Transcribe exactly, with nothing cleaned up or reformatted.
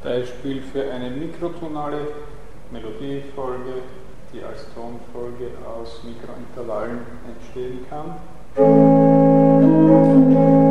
Beispiel für eine mikrotonale Melodiefolge, die als Tonfolge aus Mikrointervallen entstehen kann.